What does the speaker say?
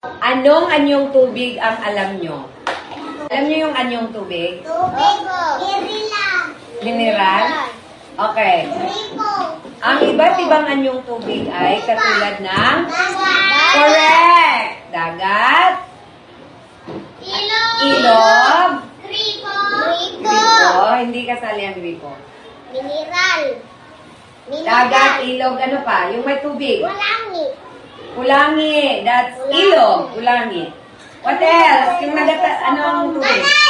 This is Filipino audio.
Anong anyong tubig ang alam nyo? Alam nyo yung anyong tubig? Tubig. Mineral. Mineral? Okay. Ang iba't ibang anyong tubig ay katulad ng correct! Dagat, ilog, Gripo. gripo, hindi kasali ang gripo. Mineral. Dagat, ilog, ano pa? Yung may tubig. Walangi. Kulangi, that's ilog, kulangi. What else? Yung nagata, ano ang tubig?